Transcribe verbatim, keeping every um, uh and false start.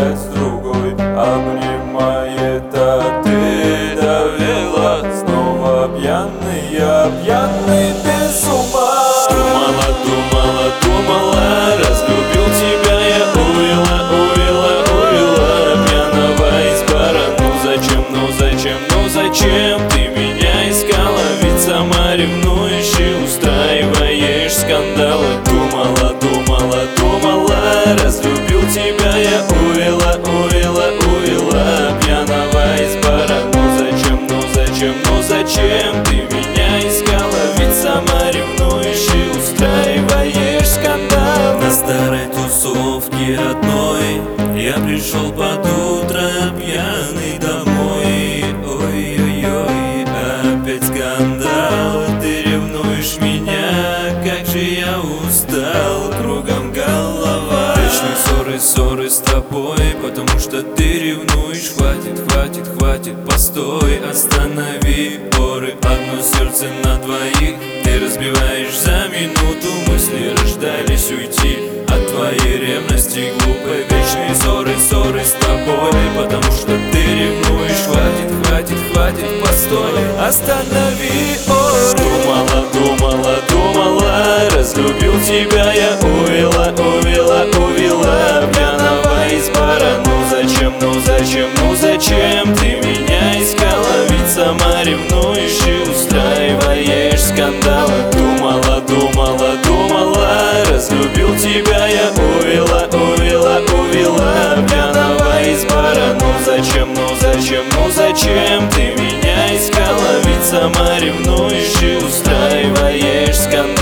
опять с другой обнимает, а ты довела. Снова пьяный, я пьяный без ума. Думала, думала, думала, разлюбил тебя я, увела, увела, увела пьяного из бара. Ну зачем, ну зачем, ну зачем ты меня искала? Ведь сама ревнуешь и устраиваешь скандалы. Думала, думала, думала, разлюбил тебя я, увела, увела, увела пьяного из бара. Ну зачем, ну зачем, ну зачем ты меня искала? Ведь сама ревнуешь и устраиваешь скандал. На старой тусовке одной я пришел под утро пьяный домой. Ой-ой-ой, опять скандал. Ты ревнуешь меня, как же я устал, кругом голова. Вечные ссоры, ссоры с тобой, потому что ты ревнуешь. Хватит, хватит, хватит, постой, останови поры. Одно сердце на двоих ты разбиваешь за минуту. Мысли рождались уйти от твоей ревности глупой. Вечные ссоры, ссоры с тобой, потому что ты ревнуешь. Хватит, хватит, хватит, постой, останови поры. Думала, думала, думала, разлюбил тебя я, увела, увела, увела пьяного из бара. Ну зачем, ну зачем, ну зачем ты меня искала? Ведь сама ревнуешь и устраиваешь скандалы. Думала, думала, думала, разлюбил тебя я, увела, увела, увела пьяного из бара. Ну зачем, ну зачем, ну зачем ты меня искала? Ведь сама ревнуешь и устраиваешь скандалы.